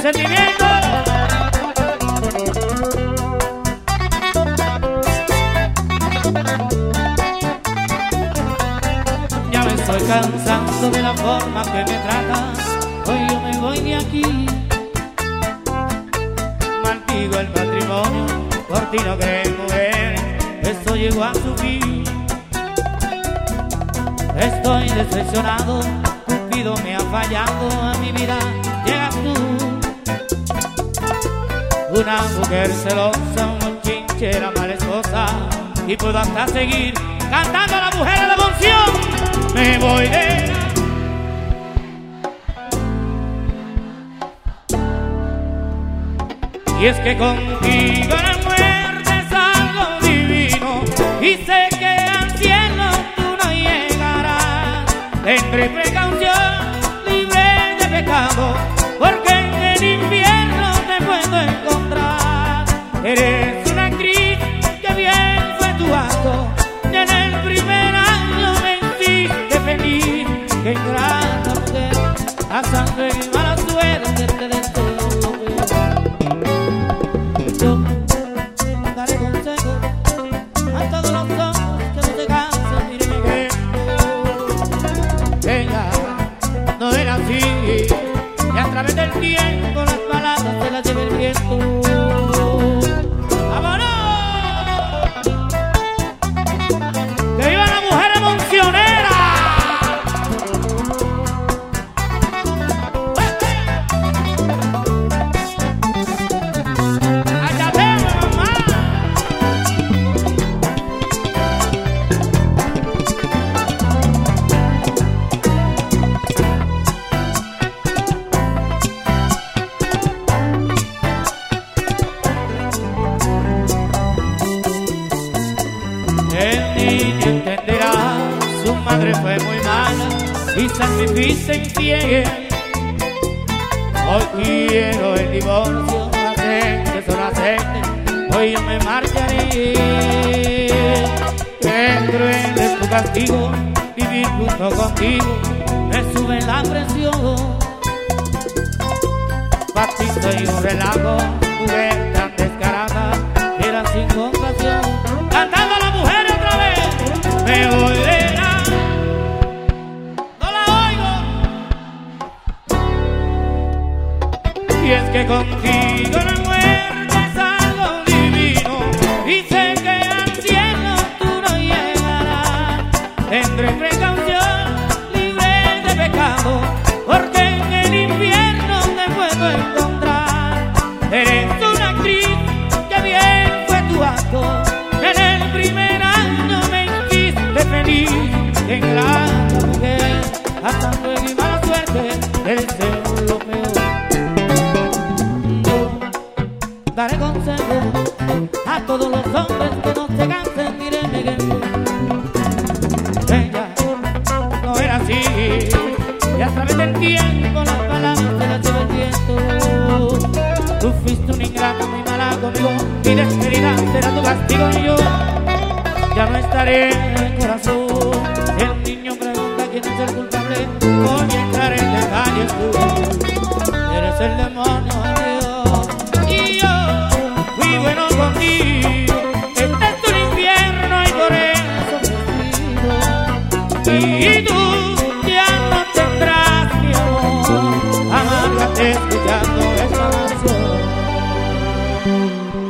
sentimiento. Ya me estoy cansando de la forma que me tratas. Hoy yo me voy de aquí. Maldigo el matrimonio, por ti no creo mujer. Esto llegó a su fin. Estoy decepcionado, Cupido me ha fallado. A mi vida llegas tú, una mujer celosa, una chinchera mal esposa. Y puedo hasta seguir cantando a la mujer de la emoción. Me voy de... Y es que contigo la muerte es algo divino, y sé que al cielo tú no llegarás. Tendré precaución, libre de pecado, porque en el infierno te puedo encontrar. Eres una actriz, que bien fue tu acto, y en el primer año me hiciste feliz. Qué ingrata mujer, a sangre y mala suerte te deseo. Daré consejo a todos los hombres que no se cansan, mírenme que ella no era así, y a través del tiempo las palabras se las lleva el viento. ¡Vámonos! ¡Que viva la mujer emocionera! El niño entenderá, su madre fue muy mala y sacrificio infiel. Hoy quiero el divorcio, acepte, solo acepte, hoy yo me marcharé. Qué cruel es tu castigo, vivir junto contigo, me sube la presión. Pa' ti soy un relajo, mujer tan descarada, era sin compasión. Cantando a la mujer otra vez, me voy de la... No la oigo. Y es que contigo la muerte es algo divino, y sé que al cielo tú no llegarás. Tendré precaución, libre de pecado, porque en el infierno te puedo encontrar. Eres una actriz, que bien fue tu acto, en el primer año me hiciste feliz. Qué ingrata mujer, hasta luego y mala suerte, te deseo lo peor. Yo daré consejo a todos los hombres que no se cansen, mírenme que ella no era así, y a través del tiempo las palabras se las lleva el viento. Tú fuiste una ingrata muy mala conmigo, mi despedida será tu castigo, y yo ya no estaré en el corazón. Si el niño pregunta quién es el culpable, voy a entrar en detalles tú. Eres el demonio, Dios, y yo fui bueno contigo. Este es un infierno y por eso me despido. Y tú ya no tendrás mi amor, amárgate escuchando esta canción.